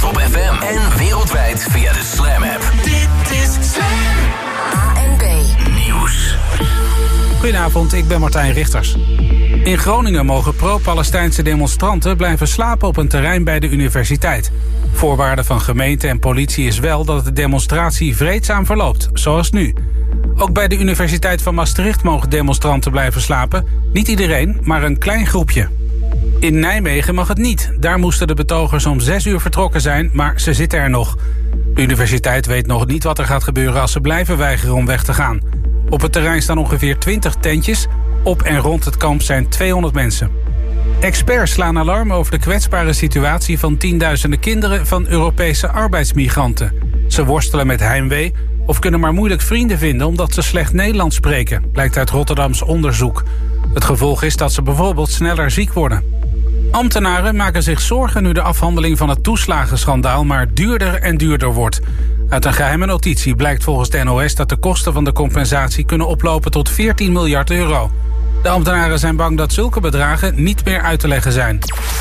op FM en wereldwijd via de Slam app. Dit is Slam. ANB Nieuws. Goedenavond, ik ben Martijn Richters. In Groningen mogen pro-Palestijnse demonstranten blijven slapen op een terrein bij de universiteit. Voorwaarde van gemeente en politie is wel dat de demonstratie vreedzaam verloopt, zoals nu. Ook bij de Universiteit van Maastricht mogen demonstranten blijven slapen. Niet iedereen, maar een klein groepje. In Nijmegen mag het niet. Daar moesten de betogers om 6 uur vertrokken zijn, maar ze zitten er nog. De universiteit weet nog niet wat er gaat gebeuren als ze blijven weigeren om weg te gaan. Op het terrein staan ongeveer 20 tentjes. Op en rond het kamp zijn 200 mensen. Experts slaan alarm over de kwetsbare situatie van tienduizenden kinderen van Europese arbeidsmigranten. Ze worstelen met heimwee of kunnen maar moeilijk vrienden vinden omdat ze slecht Nederlands spreken, blijkt uit Rotterdams onderzoek. Het gevolg is dat ze bijvoorbeeld sneller ziek worden. Ambtenaren maken zich zorgen nu de afhandeling van het toeslagenschandaal maar duurder en duurder wordt. Uit een geheime notitie blijkt volgens de NOS dat de kosten van de compensatie kunnen oplopen tot 14 miljard euro. De ambtenaren zijn bang dat zulke bedragen niet meer uit te leggen zijn.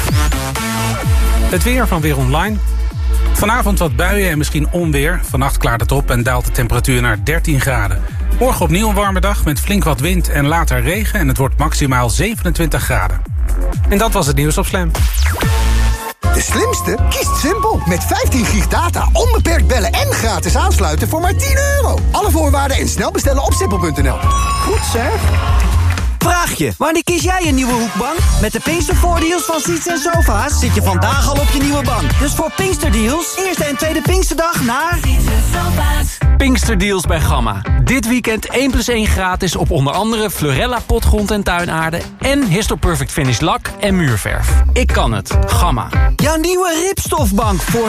Het weer van Weer Online. Vanavond wat buien en misschien onweer. Vannacht klaart het op en daalt de temperatuur naar 13 graden. Morgen opnieuw een warme dag met flink wat wind en later regen en het wordt maximaal 27 graden. En dat was het nieuws op Slam. De slimste kiest simpel. Met 15 gig data, onbeperkt bellen en gratis aansluiten voor maar €10. Alle voorwaarden en snel bestellen op simpel.nl. Goed zeg. Vraagje, wanneer kies jij een nieuwe hoekbank? Met de Pinkstervoordeals van Seats en Sofa's zit je vandaag al op je nieuwe bank. Dus voor Pinksterdeals, eerste en tweede Pinksterdag naar Seats en Sofa's. Pinksterdeals bij Gamma. Dit weekend 1+1 gratis op onder andere Florella potgrond en tuinaarde en Histo Perfect Finish lak en muurverf. Ik kan het. Gamma. Jouw nieuwe ripstofbank voor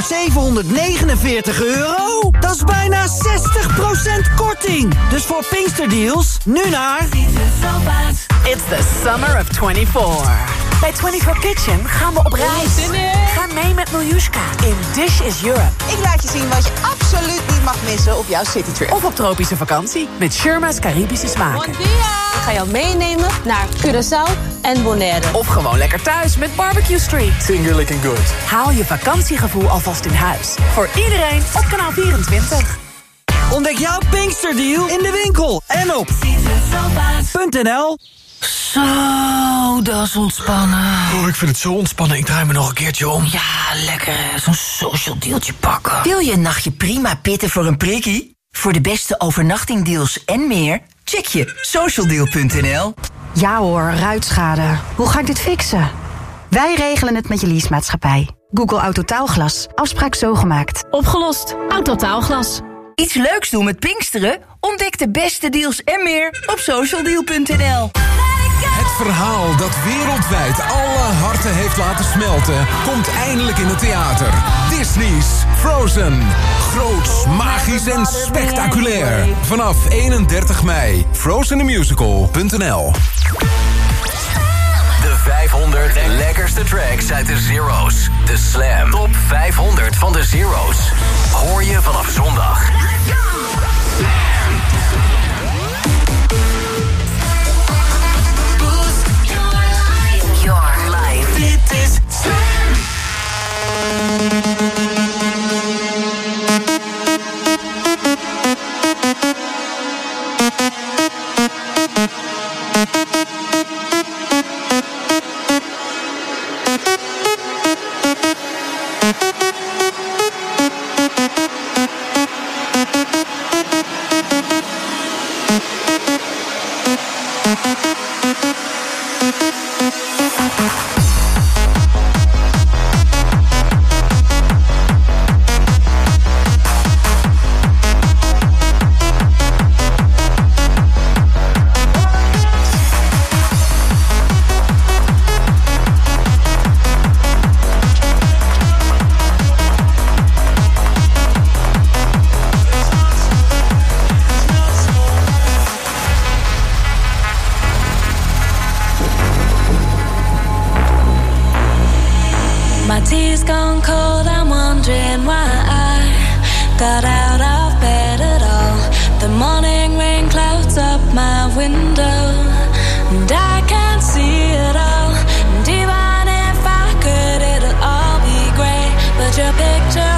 €749? Dat is bijna 60% korting. Dus voor Pinksterdeals, nu naar Seats en Sofa's. It's the summer of 24. Bij 24 Kitchen gaan we op reis. Ga mee met Miljuska in Dish is Europe. Ik laat je zien wat je absoluut niet mag missen op jouw citytrip. Of op tropische vakantie met Sherma's Caribische smaken. Ik ga jou meenemen naar Curaçao en Bonaire. Of gewoon lekker thuis met Barbecue Street. Finger licking good. Haal je vakantiegevoel alvast in huis. Voor iedereen op kanaal 24. Ontdek jouw Pinksterdeal in de winkel en op .nl. Zo, dat is ontspannen. Oh, ik vind het zo ontspannen. Ik draai me nog een keertje om. Ja, lekker zo'n social dealtje pakken. Wil je een nachtje prima pitten voor een prikkie? Voor de beste overnachtingdeals en meer, check je socialdeal.nl. Ja hoor, ruitschade. Hoe ga ik dit fixen? Wij regelen het met je leasemaatschappij. Google Autotaalglas. Afspraak zo gemaakt. Opgelost. Autotaalglas. Iets leuks doen met Pinksteren? Ontdek de beste deals en meer op socialdeal.nl. Het verhaal dat wereldwijd alle harten heeft laten smelten, komt eindelijk in het theater. Disney's Frozen. Groots, magisch en spectaculair. Vanaf 31 mei. FrozenTheMusical.nl. De 500 lekkerste tracks uit de Zero's. De Slam Top 500 van de Zero's. Hoor je vanaf zondag. Your life. Dit is Slam. My tea's gone cold, I'm wondering why I got out of bed at all. The morning rain clouds up my window, and I can't see it all. And even if I could, it'll all be grey. But your picture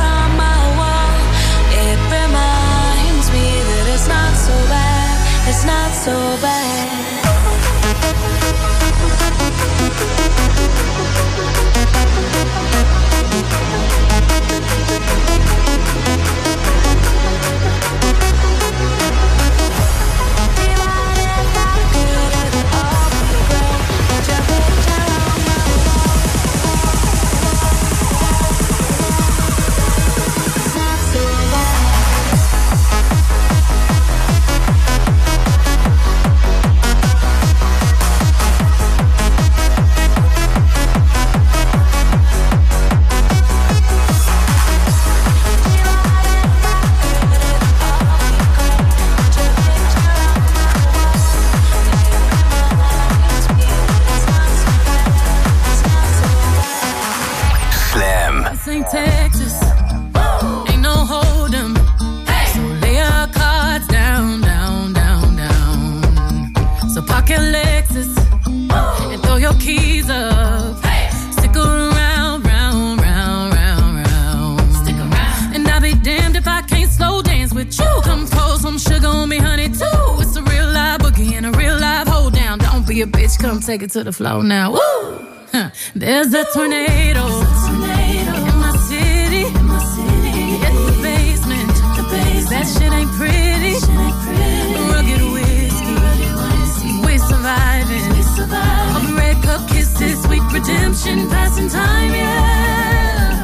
your keys up. Hey. Stick around, round, round, round, round. Stick around. And I'll be damned if I can't slow dance with you. Come pour some sugar on me, honey, too. It's a real live boogie and a real live hold down. Don't be a bitch, come take it to the floor now. Woo! Huh. There's a tornado. In my city. It's the basement. That shit ain't pretty. Rugged whiskey. We're surviving. All the red cup kisses, sweet redemption, passing time, yeah.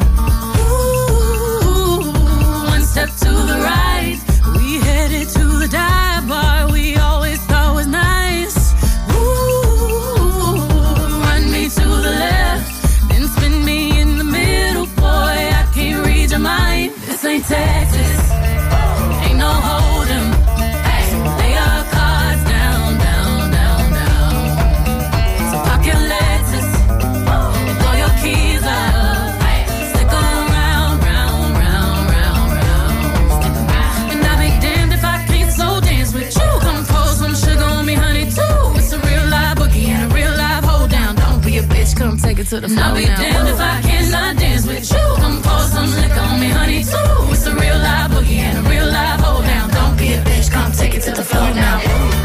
Ooh, one step to the right. We headed to the dive bar we always thought was nice. Ooh, run me to the left, then spin me in the middle, boy. I can't read your mind. This ain't Texas, ain't no hold'em. Hey, lay your cards down, down, down, down. So park your Lexus and throw your keys up. Hey, stick around, round, round, round, round. Stick around. And I'll be damned if I can't slow dance with you. Come pour some sugar on me, honey, too. It's a real live boogie and a real live hold down. Don't be a bitch, come take it to the floor. I'll be damned if I cannot dance with you. Come pour some liquor on me, honey, too. It's a real live boogie and a real live hold down. Don't be a bitch, come take it to the floor now.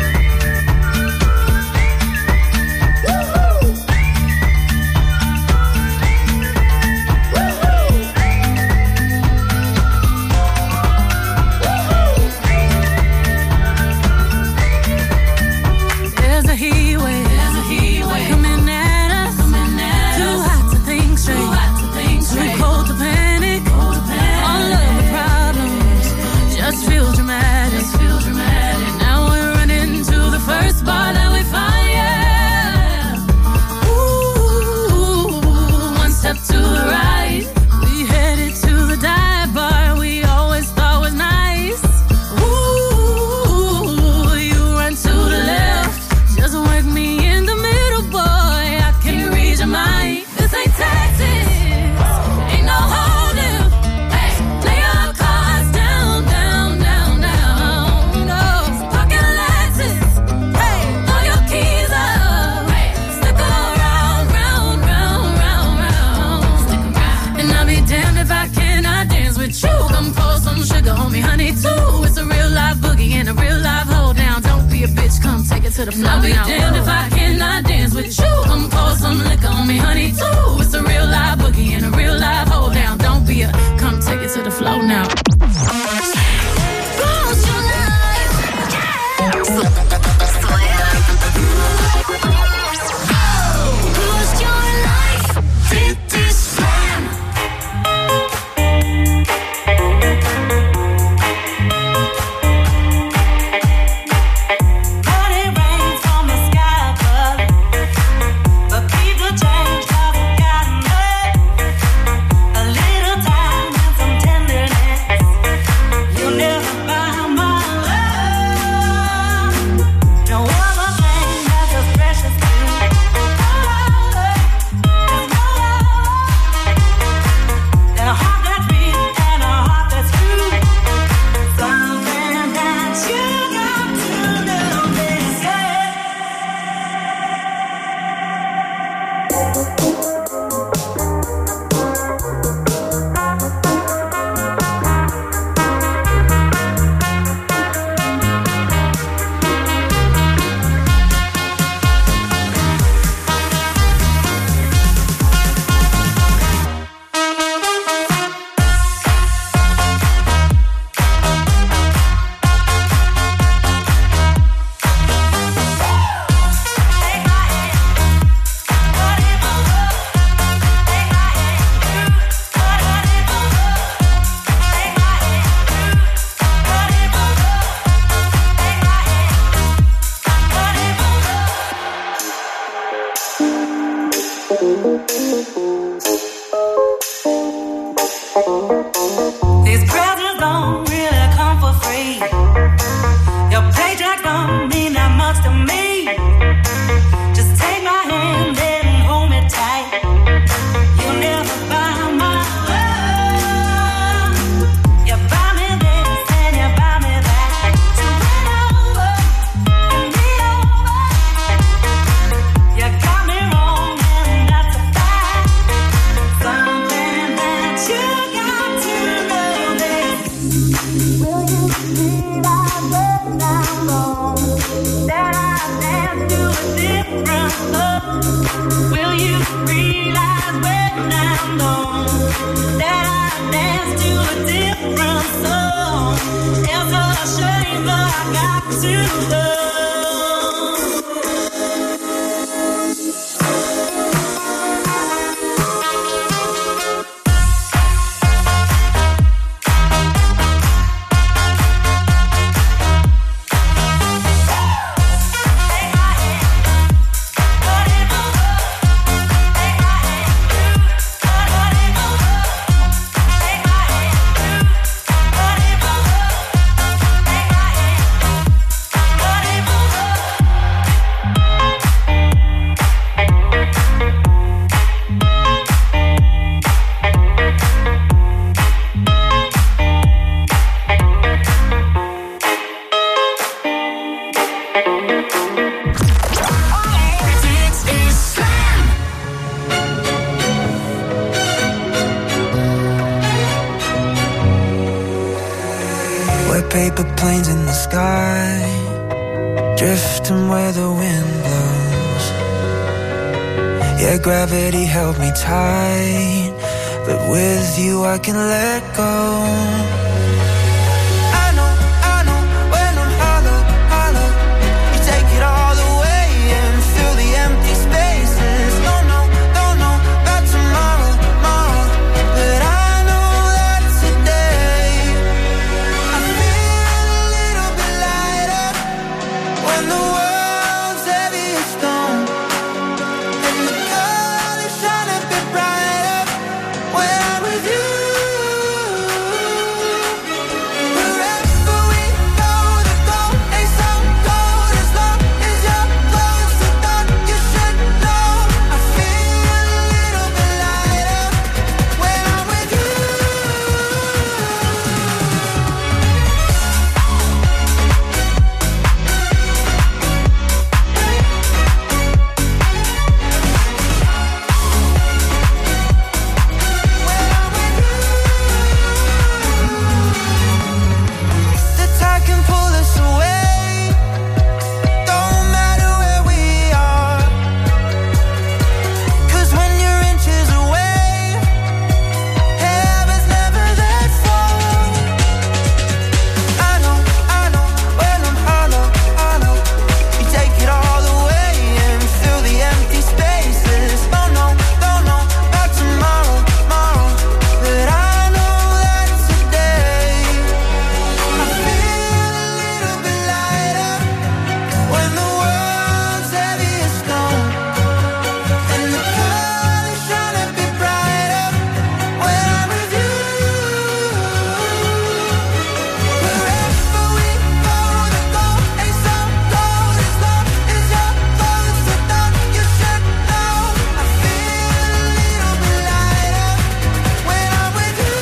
There's a heat wave coming at us. Too hot to think straight, too cold to panic. All of the problems just feel dramatic. Now we're running to the first bar that we find, yeah. Ooh, one step to the right. We headed to the dive bar we always thought was nice. Ooh, you run to the left, just work me in the middle, boy. I can't read your mind. This ain't Texas, ain't no hold'em. Hey, lay your cards down, down, down, down. No, pocket Lexus. Hey, throw your keys up. Hey, stick around, round, round, round, round. Stick around. And I'll be damned if I cannot dance with you. Come pour some sugar on me, honey, too. It's a real live boogie and a real live hold down. Don't be a bitch, come take it to the floor. I'll be damned if I cannot dance with you. Come pour some liquor on me, honey, too. It's a real live boogie and a real live hold down. Don't be a, come take it to the floor now. These presents don't really come for free. Your paycheck don't mean that much to me. Just take my hand and hold me tight. You'll never buy my love. You buy me this and you buy me that. So win over and be over. You got me wrong. when I'm gone, that I dance to a different song. It's a shame, but I got to go. Paper planes in the sky, drifting where the wind blows. Yeah, gravity held me tight, but with you I can let go. I know, when I'm hollow, hollow, you take it all away and fill the empty spaces. Don't know about tomorrow, but I know that today I feel a little bit lighter when the world's heavy as stone, and the colors shine a bit brighter when I'm with you. Wherever we go, the goal ain't so cold as long as you're close to thought you should know. I feel a little bit lighter when I'm with you. The tide can pull us away, don't matter where we are, 'cause when you're inches away, heaven's never that far. I know, when I'm hollow, you take it all away and fill the empty spaces. Don't know about tomorrow, but I know that today I feel a little bit lighter when the world's heavy as stone, and the colors shine a bit brighter when I'm with you. Wherever we go, the goal ain't so cold as long as you're close to thought you should know. I feel a little bit lighter when I'm with you.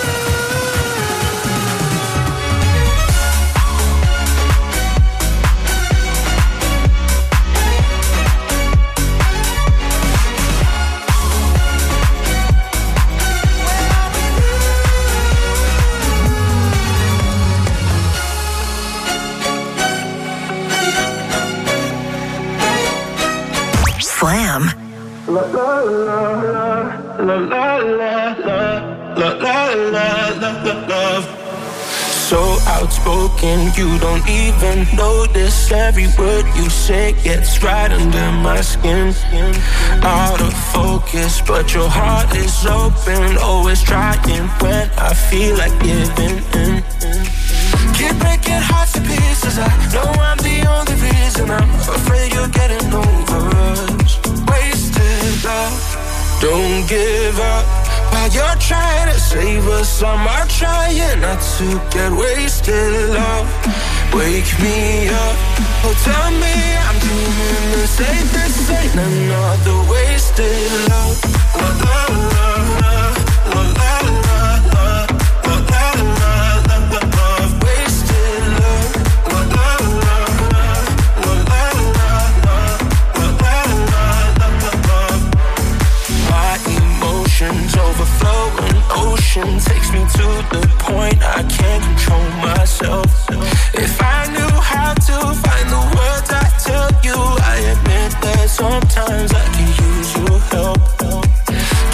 Slam. La la la la la la la la la la la. So outspoken, you don't even notice. Every word you say gets right under my skin. Out of focus, but your heart is open. Always trying when I feel like giving in. Keep breaking hearts to pieces. I know I'm the only reason. I'm afraid you're getting over us. Wasted love, don't give up. While you're trying to save us, some are trying not to get wasted love. Wake me up, oh tell me I'm dreaming the safest. Ain't another wasted love. La la la la la la la la la la la la love. Wasted love. La la la la la la la la la la la love. My emotions overflowing, ocean takes me to the point I can't control myself. If I knew how to find the words I tell you, I admit that sometimes I can use your help.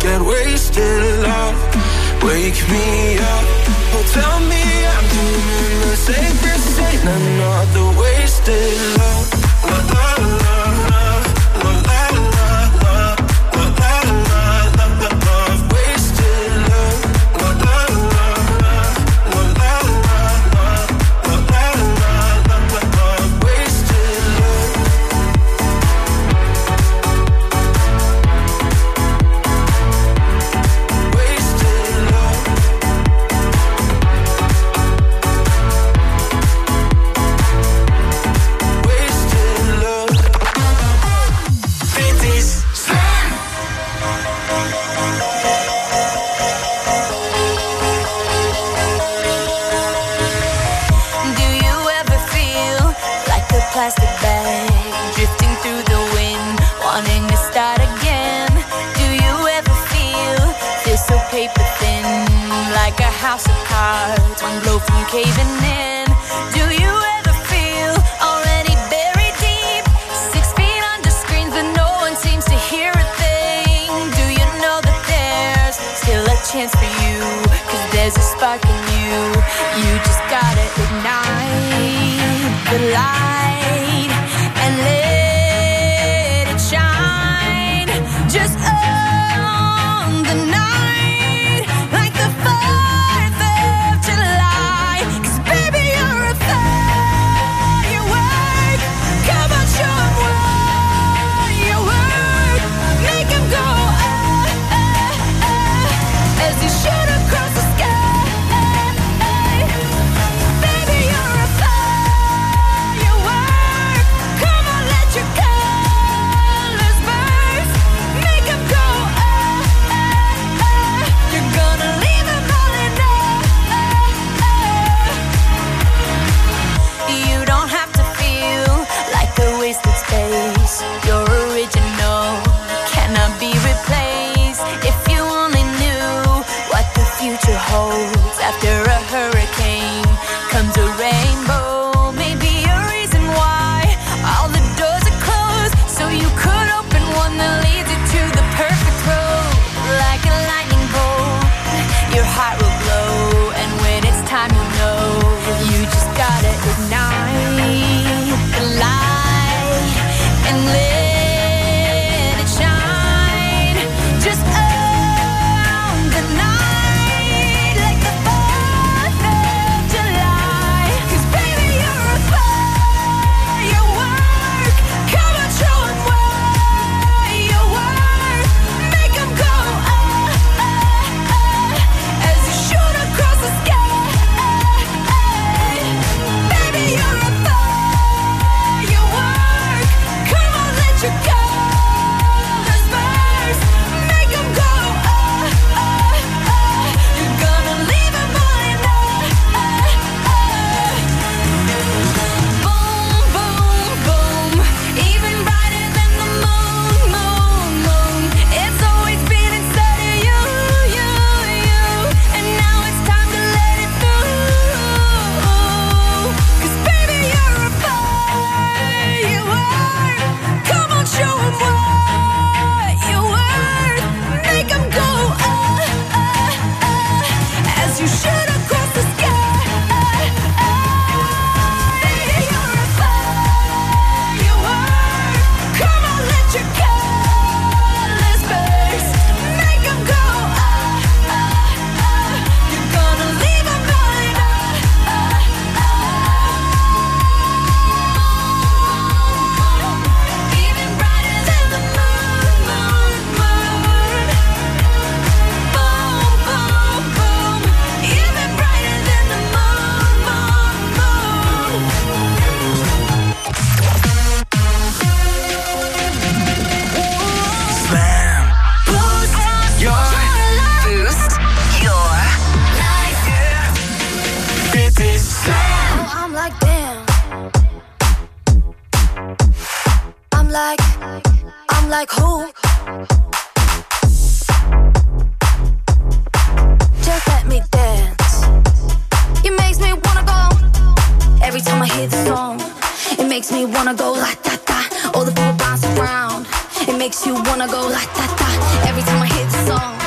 get wasted, love. Wake me up, oh tell me I'm doing the safest thing. Another wasted love. La la la la, la la la la, la la la la la love. Wasted love. La la la la, la la la la, la la la la la love. Wasted love. Plastic bag drifting through the wind, wanting to start again. Do you ever feel so paper thin, like a house of cards, one blow from caving in? Do you ever feel already buried deep, 6 feet under screens, but no one seems to hear a thing? Do you know that there's still a chance for you, 'cause there's a spark in you. You just gotta ignite the light and let it shine. Just on the night, like the 4th of July. 'Cause baby, you're a firework. Come on, show 'em what you work. Make 'em go as you shoot across the sky. Baby, you're a firework. Come on, let your colors burst. Make 'em go You're gonna leave 'em all in You don't have to feel like a wasted space. You're original, cannot be replaced. If you only knew what the future holds. After a hurricane comes a rainbow. Maybe a reason why all the doors are closed, so you could open one that leads you to the perfect road. Like a lightning bolt, your heart will glow, and when it's time, you'll know. You just gotta ignite the light and let it shine. Just on the night, like the 4th of July. 'Cause baby, you're a firework. Come on, show 'em what you work. Make 'em go as you shoot across the sky. Baby, you're a firework. Come on, let your colors burst. Make 'em go You're gonna leave 'em all in Boom, boom, boom. Even brighter than the moon, moon, moon. It's always been inside of you, you, you. And now it's time to let it through. 'Cause baby, you're a firework. Come on, show 'em what you worth. Make 'em go as you shoot across the sky. Baby, you're a firework. Come on, let your colors burst. Make 'em go You're gonna leave 'em all in Even brighter than the moon, moon, moon. Boom, boom, boom. Even brighter than the moon, moon, moon. Slam. Boost your life. Boost your It is Slam. I'm like, damn. I'm like who? Just let me dance. It makes me wanna go. Every time I hear the song, it makes me wanna go la da da. All the people bounce around. It makes you wanna go la da da. Every time I hear the song,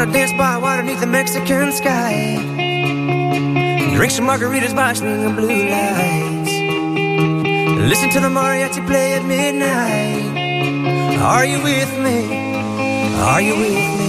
dance by water beneath the Mexican sky. Drink some margaritas by swinging blue lights. Listen to the mariachi play at midnight. Are you with me? Are you with me?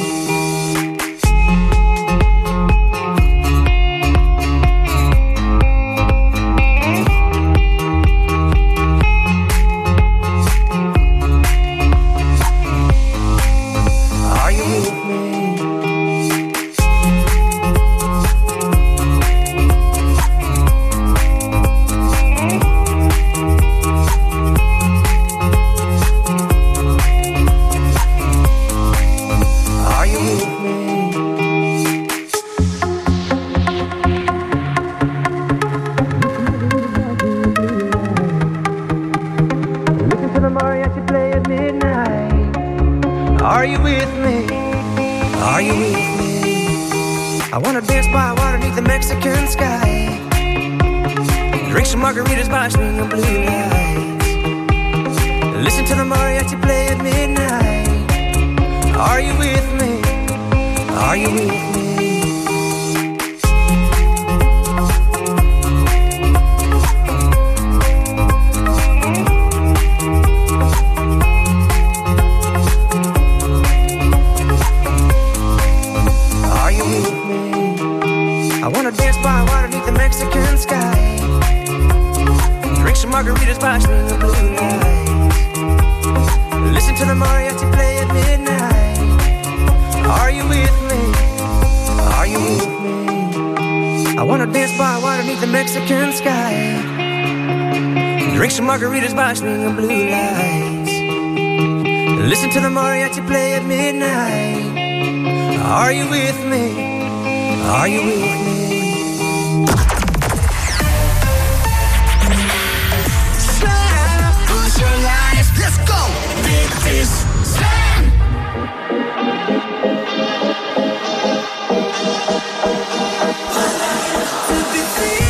Margaritas by swinging blue lights. Listen to the mariachi play at midnight. Are you with me? Are you with me? Slam, push your life, let's go. Dit is Slam. To be free.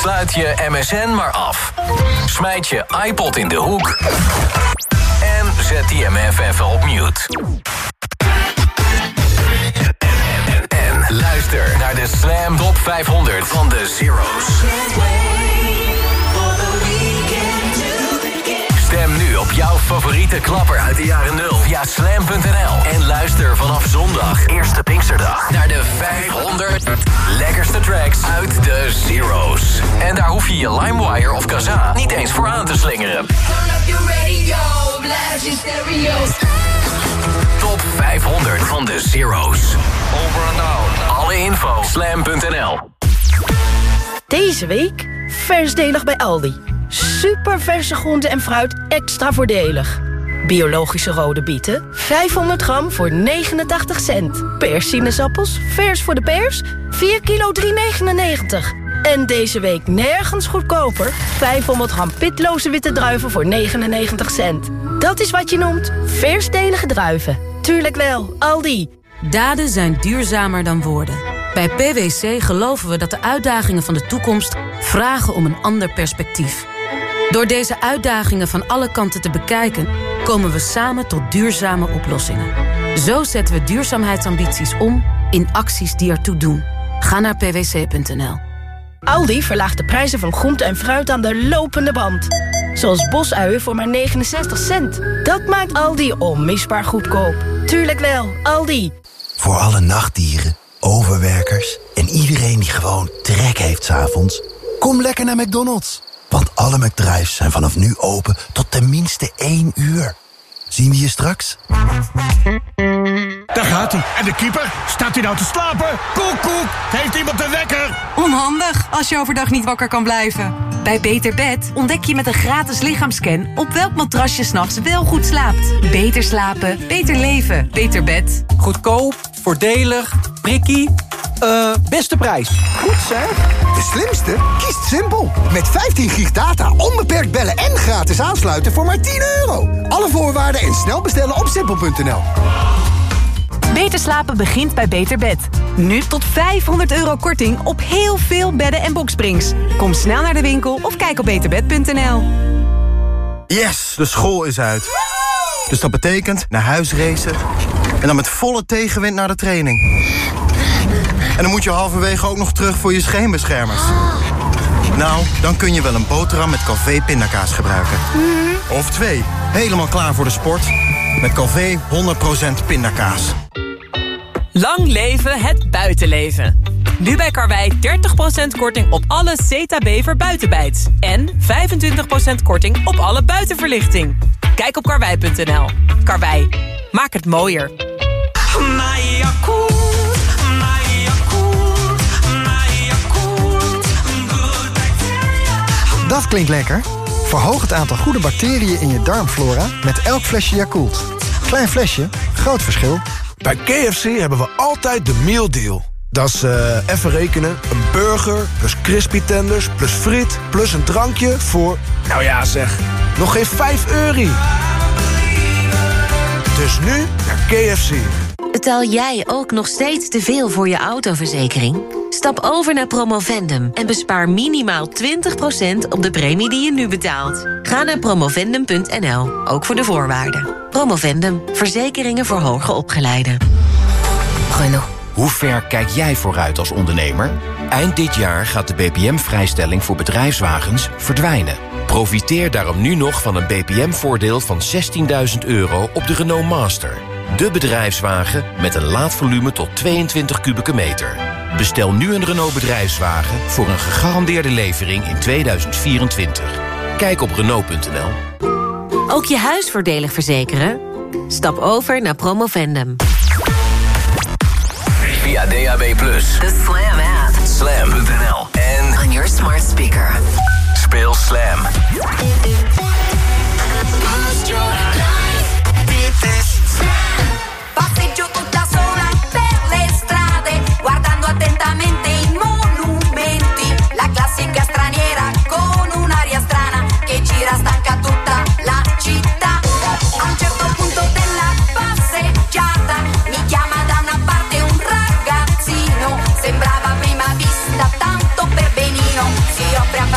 Sluit je MSN maar af. Smijt je iPod in de hoek. En zet die MF even op mute. En luister naar de Slam Top 500 van de Zero's. Stem nu op jouw favoriete klapper uit de jaren 0 via slam.nl. En luister vanaf zondag, eerste Pinksterdag, naar de 500 lekkerste tracks uit de Zero's. En daar hoef je je LimeWire of Kazaa niet eens voor aan te slingeren. Top 500 van de Zero's. Over en out. Alle info, slam.nl. Deze week versdelig bij Aldi. Super verse groenten en fruit extra voordelig. Biologische rode bieten, 500 gram voor 89 cent. Persinezappels, vers voor de pers, 4 kilo 3,99. En deze week nergens goedkoper, 500 gram pitloze witte druiven voor 99 cent. Dat is wat je noemt versdelige druiven. Tuurlijk wel, Aldi. Daden zijn duurzamer dan woorden. Bij PwC geloven we dat de uitdagingen van de toekomst vragen om een ander perspectief. Door deze uitdagingen van alle kanten te bekijken, komen we samen tot duurzame oplossingen. Zo zetten we duurzaamheidsambities om in acties die ertoe doen. Ga naar pwc.nl. Aldi verlaagt de prijzen van groente en fruit aan de lopende band. Zoals bosuien voor maar 69 cent. Dat maakt Aldi onmisbaar goedkoop. Tuurlijk wel, Aldi. Voor alle nachtdieren, overwerkers en iedereen die gewoon trek heeft 's avonds, kom lekker naar McDonald's. Want alle McDrives zijn vanaf nu open tot tenminste 1 uur. Zien we je straks? Daar gaat hij. En de keeper? Staat hij nou te slapen? Koek, koek. Heeft iemand de wekker? Onhandig als je overdag niet wakker kan blijven. Bij Beter Bed ontdek je met een gratis lichaamscan op welk matras je 's nachts wel goed slaapt. Beter slapen, beter leven. Beter Bed. Goedkoop, voordelig, prikkie. Beste prijs. Goed zeg. De slimste kiest Simpel. Met 15 gig data, onbeperkt bellen en gratis aansluiten voor maar 10 euro. Alle voorwaarden en snel bestellen op simpel.nl. Beter slapen begint bij Beter Bed. Nu tot €500 korting op heel veel bedden en boksprings. Kom snel naar de winkel of kijk op beterbed.nl. Yes, de school is uit. Dus dat betekent naar huis racen en dan met volle tegenwind naar de training. En dan moet je halverwege ook nog terug voor je scheenbeschermers. Nou, dan kun je wel een boterham met Calvé pindakaas gebruiken. Of 2. Helemaal klaar voor de sport. Met Calvé 100% pindakaas. Lang leven het buitenleven. Nu bij Karwei 30% korting op alle Zeta-Bever buitenbijts. En 25% korting op alle buitenverlichting. Kijk op karwei.nl. Karwei, maak het mooier. Dat klinkt lekker. Verhoog het aantal goede bacteriën in je darmflora met elk flesje Yakult. Klein flesje, groot verschil. Bij KFC hebben we altijd de meal deal. Dat is, even rekenen, een burger plus crispy tenders plus friet plus een drankje voor, nou ja zeg, nog geen €5. Dus nu naar KFC. Betaal jij ook nog steeds te veel voor je autoverzekering? Stap over naar Promovendum en bespaar minimaal 20% op de premie die je nu betaalt. Ga naar promovendum.nl, ook voor de voorwaarden. Promovendum, verzekeringen voor hoger opgeleiden. Renault. Hoe ver kijk jij vooruit als ondernemer? Eind dit jaar gaat de BPM-vrijstelling voor bedrijfswagens verdwijnen. Profiteer daarom nu nog van een BPM-voordeel van €16.000 op de Renault Master. De bedrijfswagen met een laadvolume tot 22 kubieke meter. Bestel nu een Renault bedrijfswagen voor een gegarandeerde levering in 2024. Kijk op Renault.nl. Ook je huis voordelig verzekeren? Stap over naar Promovendum. Via DAB+. De Slam app. Slam.nl. En on your smart speaker. Speel Slam. Passeggio tutta sola per le strade, guardando attentamente i monumenti. La classica straniera con un'aria strana che gira stanca tutta la città. A un certo punto della passeggiata mi chiama da una parte un ragazzino. Sembrava a prima vista tanto per benino. Si offre a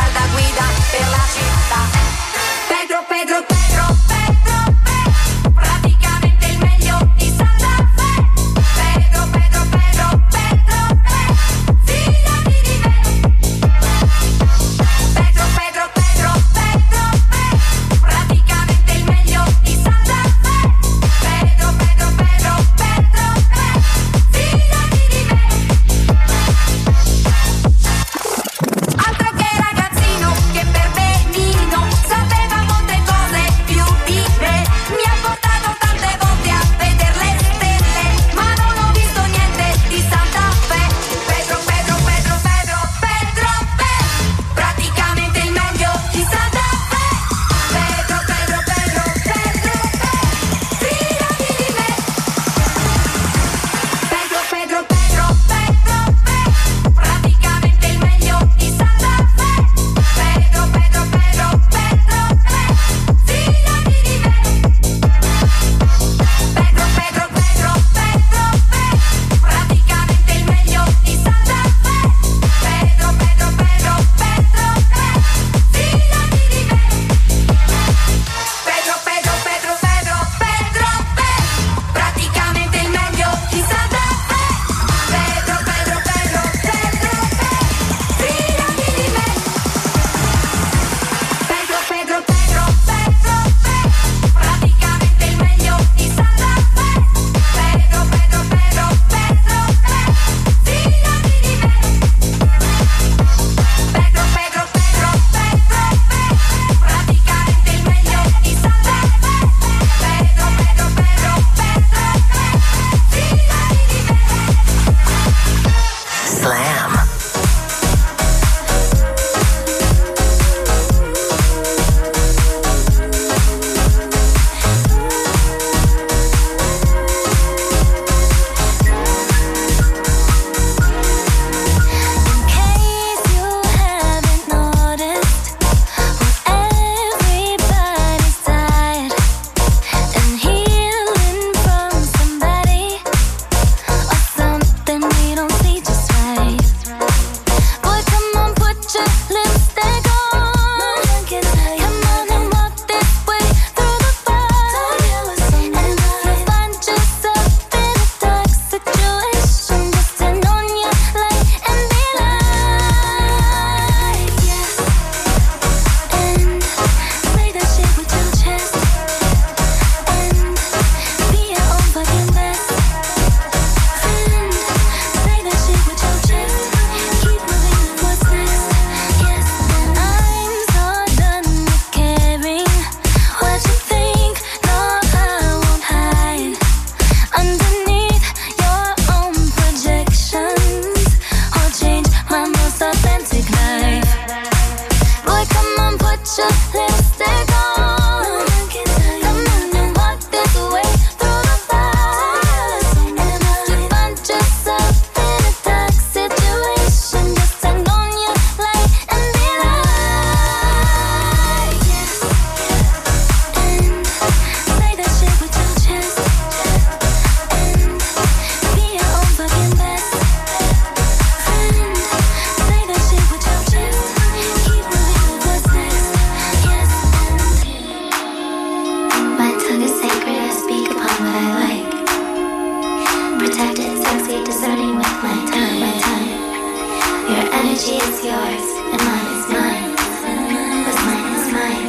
yours and mine is mine. What's mine is mine.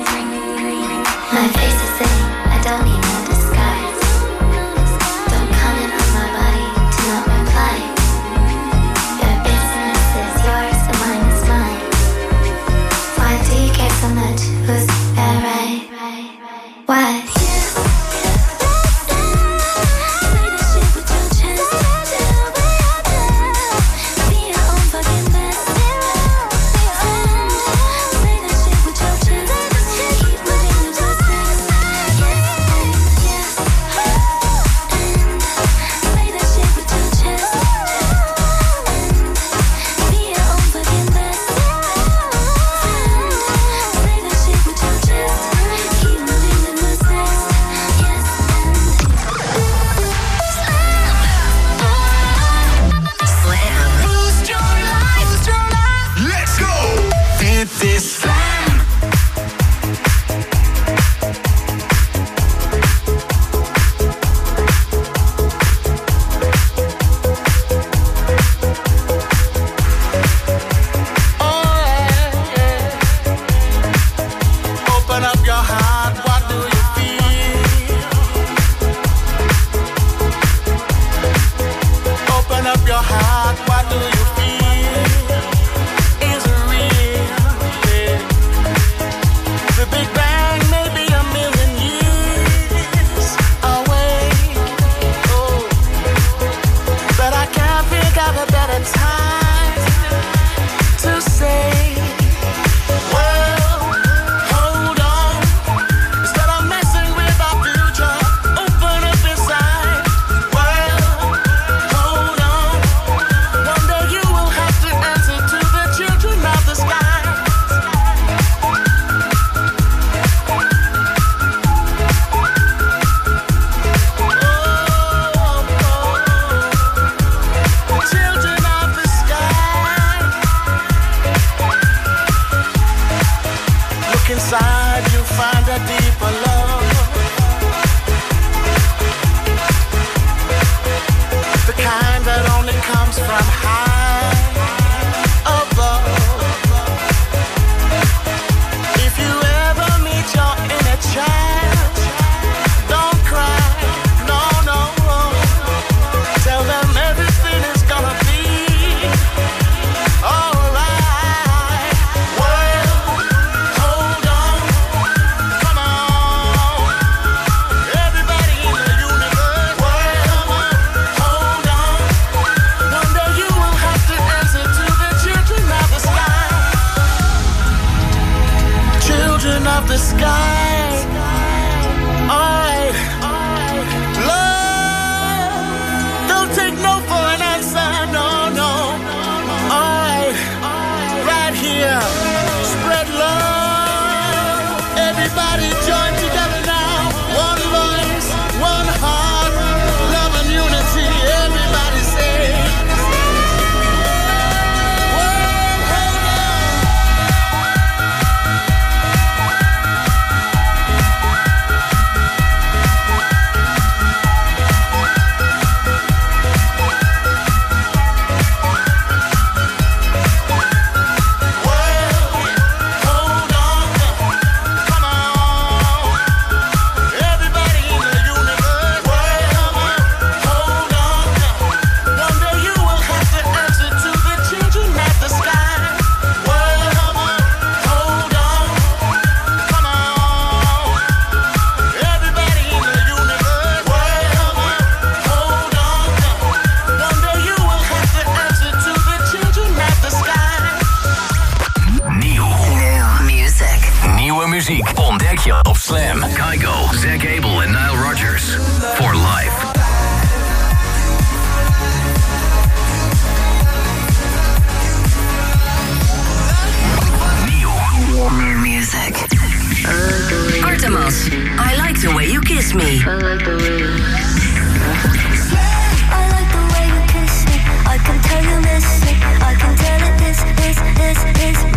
My face is saying I don't need no disguise. Don't comment on my body to not reply. Your business is yours and mine is mine. Why do you care so much? Who's that right? Why?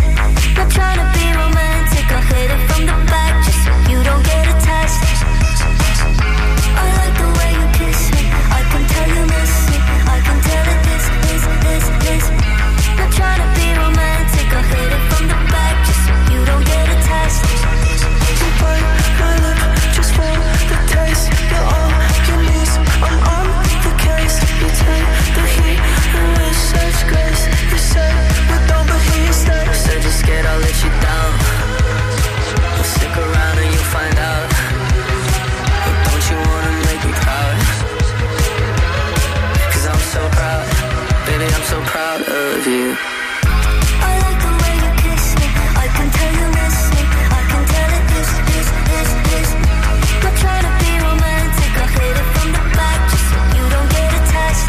Not trying to be romantic, I'll hit it from the back just so you don't get attached. so proud of you. I like the way you kiss me. I can tell you miss me. I can tell it this. Not trying to be romantic. I hit it from the back just so you don't get attached.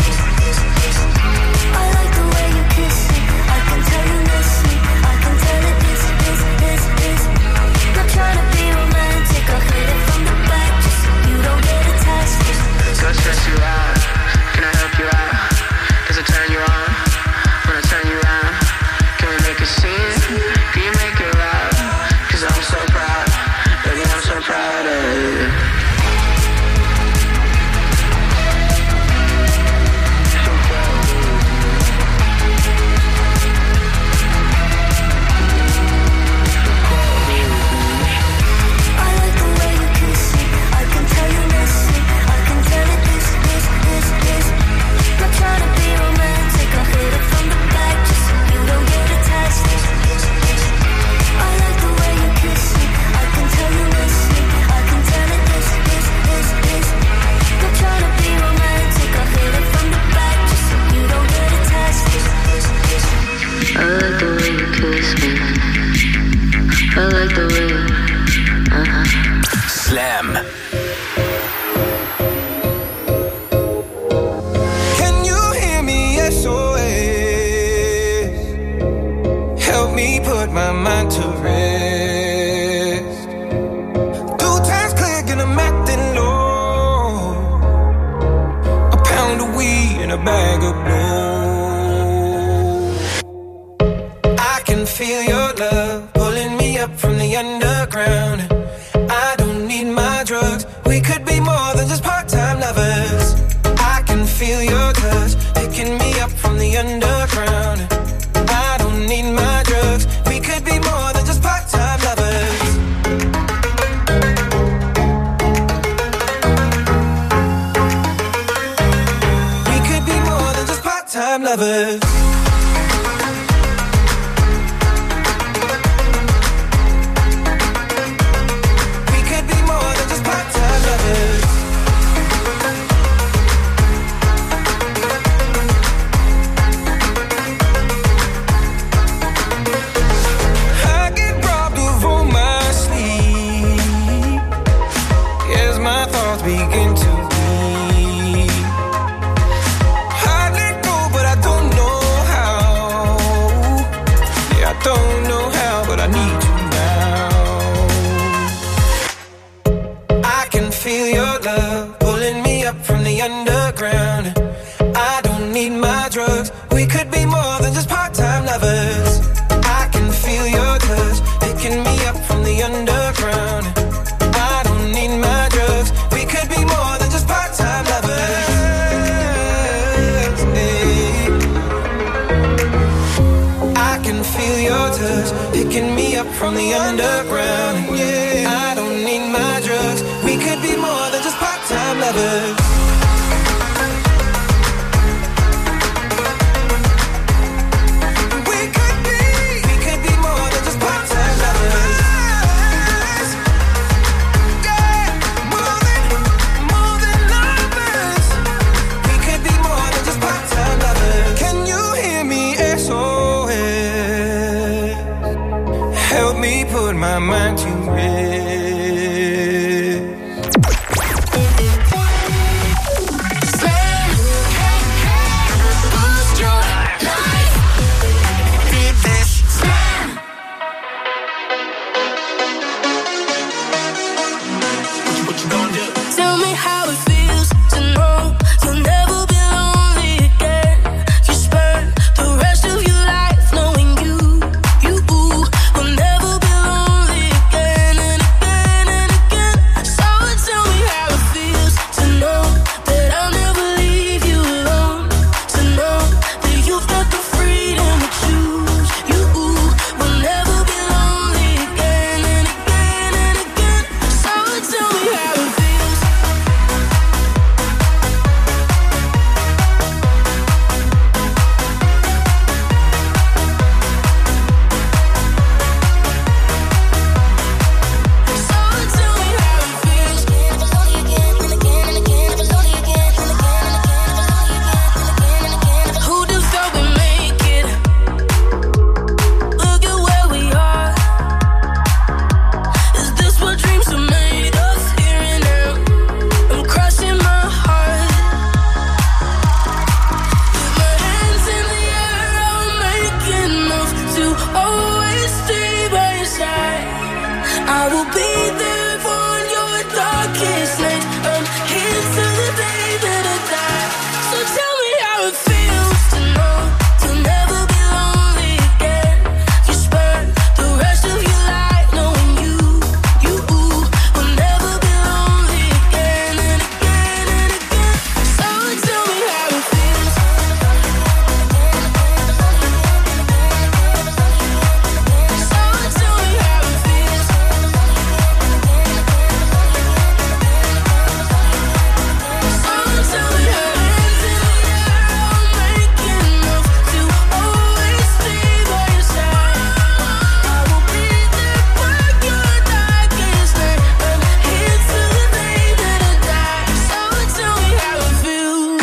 I like the way you kiss me. I can tell you miss me. I can tell it this. Not trying to be romantic. I hit it from the back just so you don't get attached. So I stress you out. Can I help you out? Does it turn you on? When I turn you around, can we make a scene? Can you make it loud? 'Cause I'm so proud, baby, I'm so proud of you. Slam. Can you hear me? SOS. Help me put my mind to rest. 2 times click and I'm acting low. A pound of weed and a bag of blow. I can feel your love pulling me up from the underground. I don't need my drugs. We could be more than just part-time lovers. I can feel your touch picking me up from the underground. I don't need my drugs. We could be more than just part-time lovers. We could be more than just part-time lovers. Underground. I don't need my drugs. We could be more than just part-time lovers. I can feel your touch picking me up from the underground. I don't need my drugs. We could be more than just part-time lovers. I can feel your touch picking me up from the underground. I don't need my drugs. We could be more than just part-time lovers. My mind to knowing you, will never be lonely again. And I will be there for your darkest night. I'm here till the day that I die. So tell me how it feels to know you'll never be lonely again. You spend the rest of your life knowing you will never be lonely again and again and again. So tell me how it feels. So tell me how it feels. So tell me how it feels. I'm making love to always stay by your side. I will be there for your darkest night. I'm here till the day that I die. So tell me how it feels.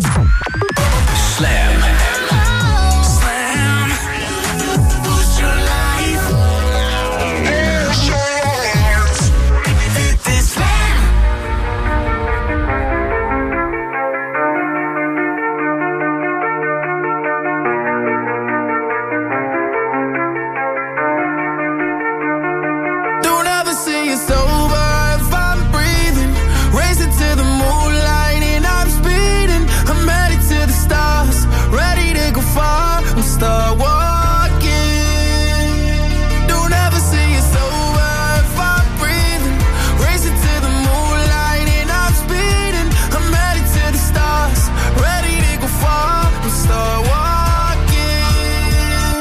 Slam. Slam. Boost your life. Boost your life. This slam. Don't ever say it's over if I'm breathing. Racing to the moonlight and I'm speeding. I'm headed to the stars, ready to go far. I'm start walking. Don't ever say it's over if I'm breathing. Racing to the moonlight and I'm speeding. I'm headed to the stars, ready to go far. I'm start walking.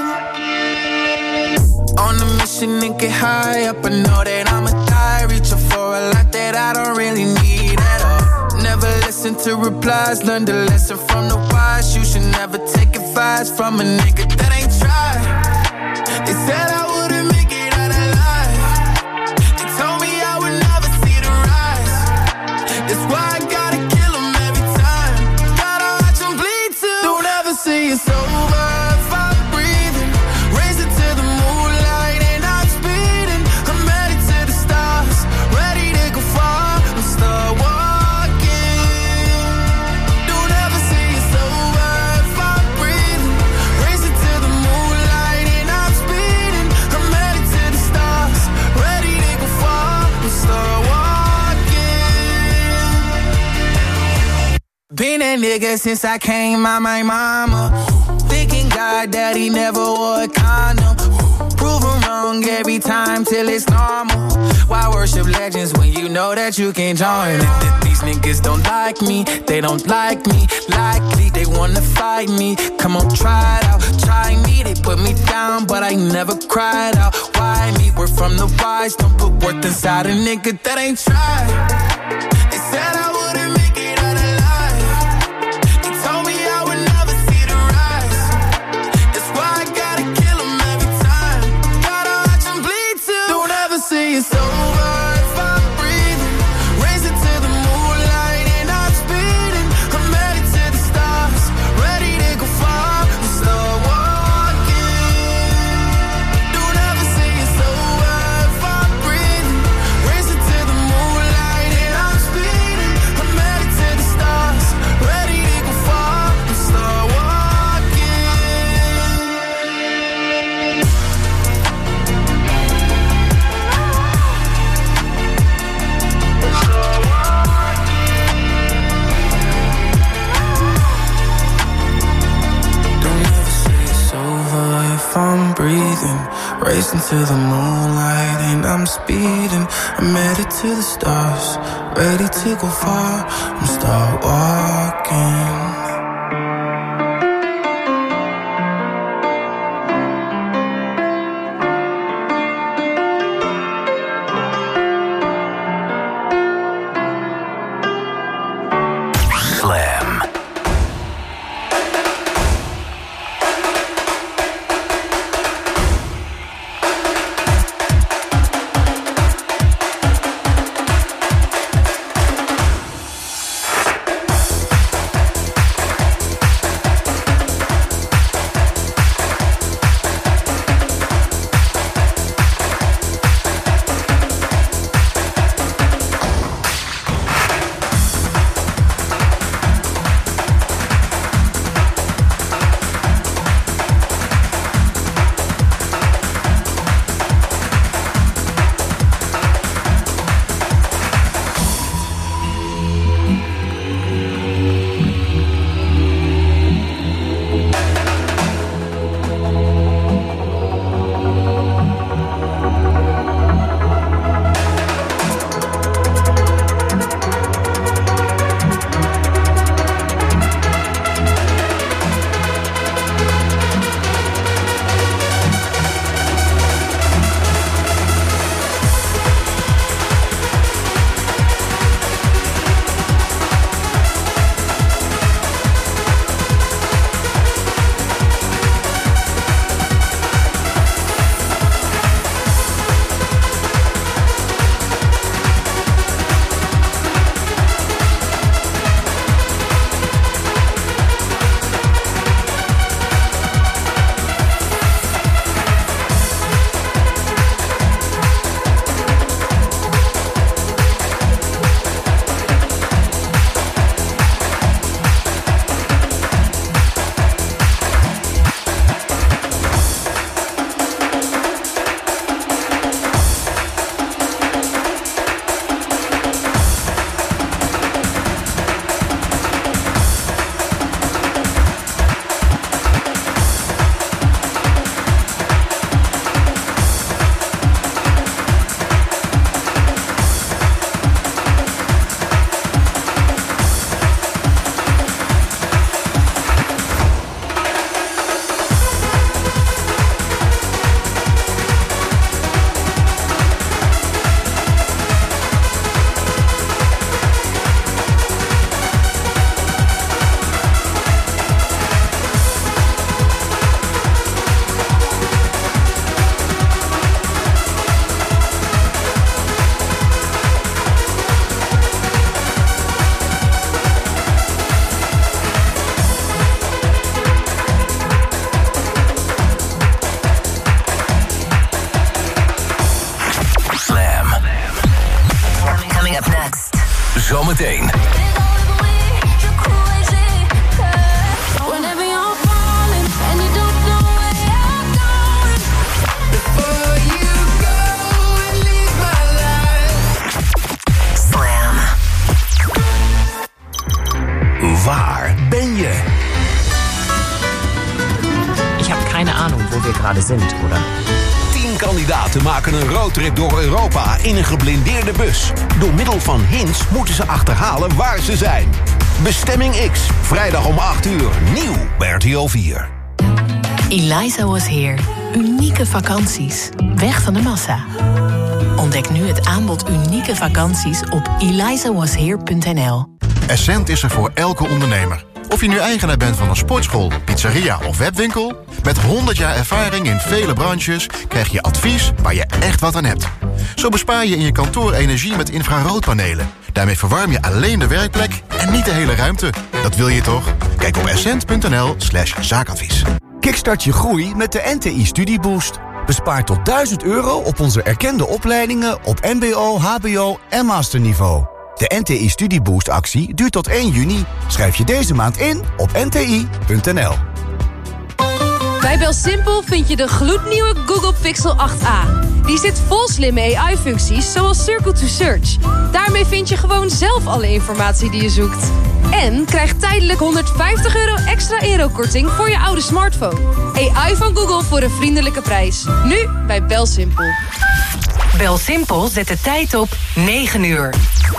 On a mission and get high up. I know that I'ma die, reaching for a lot that I don't really need at all. Never listen to replies, learn the lesson from the wise. You should never take advice from a nigga that ain't tried. They said I wouldn't make it out alive. They told me I would never see the rise. That's why I gotta kill 'em every time. Gotta watch 'em bleed too. Don't ever say it's over if I'm breathing. Racing to the moonlight and I'm speeding. I'm headed to the stars, ready to go far. I'm start walking. Don't ever say it's over if I'm breathing. Racing to the moonlight and I'm speeding. I'm headed to the stars, ready to go far. I'm start walking. Been that nigga since I came out my mama. Thinking God that he never wore a condom. Proven wrong every time till it's normal. Why worship legends when you know that you can't join it? These niggas don't like me, they don't like me. Likely they wanna fight me. Come on, try it out, try me. They put me down, but I never cried out. Why me? We're from the wise, don't put worth inside a nigga that ain't tried. They said I wouldn't make it out alive. They told me I would never see the rise. That's why I gotta kill 'em every time. Gotta watch 'em bleed too. Don't ever say it's over if I'm breathing. Racing to the moonlight and I'm speeding. I'm headed to the stars, ready to go far. I'm start walking. Don't ever say it's over if I'm breathing. Racing to the moonlight and I'm speeding. I'm headed to the stars, ready to go far. I'm start walking. Don't ever say it's over if I'm breathing. Racing to the moonlight and I'm speeding. I'm headed to the stars, ready to go far. I'm start walking. Slam. Zometeen. Waar ben je? Ich habe keine Ahnung, wo wir gerade sind, oder? 10 kandidaten maken een roadtrip door Europa in een geblindeerde bus. Door middel van hints moeten ze achterhalen waar ze zijn. Bestemming X, vrijdag om 8 uur, nieuw bij RTL 4. Eliza Was Here. Unieke vakanties. Weg van de massa. Ontdek nu het aanbod unieke vakanties op elizawasheer.nl. Essent is er voor elke ondernemer. Of je nu eigenaar bent van een sportschool, pizzeria of webwinkel, met 100 jaar ervaring in vele branches krijg je advies waar je echt wat aan hebt. Zo bespaar je in je kantoor energie met infraroodpanelen. Daarmee verwarm je alleen de werkplek en niet de hele ruimte. Dat wil je toch? Kijk op essent.nl/zaakadvies. Kickstart je groei met de NTI Studieboost. Bespaar tot €1000 op onze erkende opleidingen op mbo, hbo en masterniveau. De NTI Studieboost actie duurt tot 1 juni. Schrijf je deze maand in op nti.nl. Bij BelSimpel vind je de gloednieuwe Google Pixel 8a. Die zit vol slimme AI-functies zoals Circle to Search. Daarmee vind je gewoon zelf alle informatie die je zoekt. En krijg tijdelijk €150 extra aerokorting voor je oude smartphone. AI van Google voor een vriendelijke prijs. Nu bij BelSimpel. BelSimpel zet de tijd op 9 uur.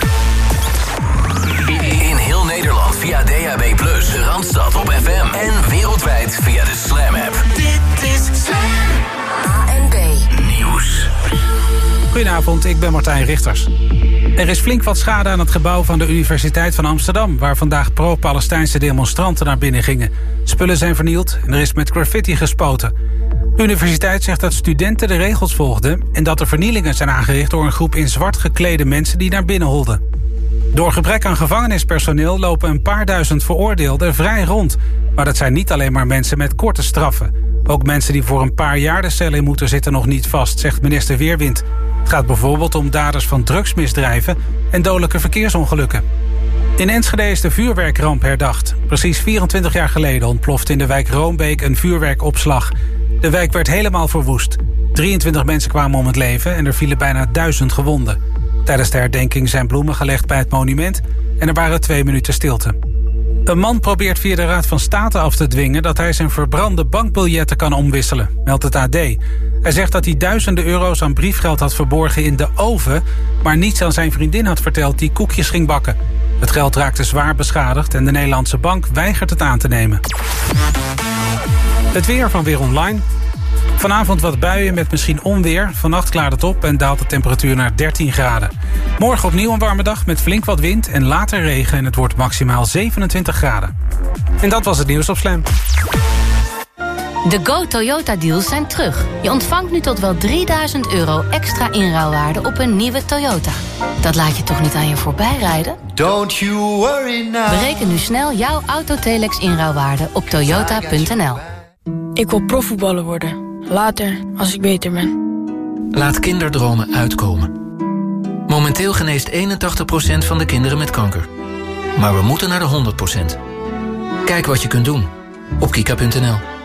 In heel Nederland via DAB+, de Randstad op FM en wereldwijd via de Slam app. Dit is Slam. ANB Nieuws. Goedenavond, ik ben Martijn Richters. Er is flink wat schade aan het gebouw van de Universiteit van Amsterdam, waar vandaag pro-Palestijnse demonstranten naar binnen gingen. Spullen zijn vernield en er is met graffiti gespoten. De universiteit zegt dat studenten de regels volgden en dat er vernielingen zijn aangericht door een groep in zwart geklede mensen die naar binnen holden. Door gebrek aan gevangenispersoneel lopen een paar duizend veroordeelden vrij rond. Maar dat zijn niet alleen maar mensen met korte straffen. Ook mensen die voor een paar jaar de cel in moeten zitten nog niet vast, zegt minister Weerwind. Het gaat bijvoorbeeld om daders van drugsmisdrijven en dodelijke verkeersongelukken. In Enschede is de vuurwerkramp herdacht. Precies 24 jaar geleden ontplofte in de wijk Roombeek een vuurwerkopslag. De wijk werd helemaal verwoest. 23 mensen kwamen om het leven en er vielen bijna 1000 gewonden. Tijdens de herdenking zijn bloemen gelegd bij het monument en er waren 2 minuten stilte. Een man probeert via de Raad van State af te dwingen dat hij zijn verbrande bankbiljetten kan omwisselen, meldt het AD. Hij zegt dat hij duizenden euro's aan briefgeld had verborgen in de oven, maar niets aan zijn vriendin had verteld die koekjes ging bakken. Het geld raakte zwaar beschadigd en de Nederlandse bank weigert het aan te nemen. Het weer van Weer Online. Vanavond wat buien met misschien onweer. Vannacht klaart het op en daalt de temperatuur naar 13 graden. Morgen opnieuw een warme dag met flink wat wind en later regen en het wordt maximaal 27 graden. En dat was het nieuws op Slam. De Go Toyota deals zijn terug. Je ontvangt nu tot wel €3000 extra inruilwaarde op een nieuwe Toyota. Dat laat je toch niet aan je voorbij rijden? Don't you worry now. Bereken nu snel jouw Autotelex inruilwaarde op toyota.nl. Ik wil profvoetballer worden. Later, als ik beter ben. Laat kinderdromen uitkomen. Momenteel geneest 81% van de kinderen met kanker. Maar we moeten naar de 100%. Kijk wat je kunt doen op kika.nl.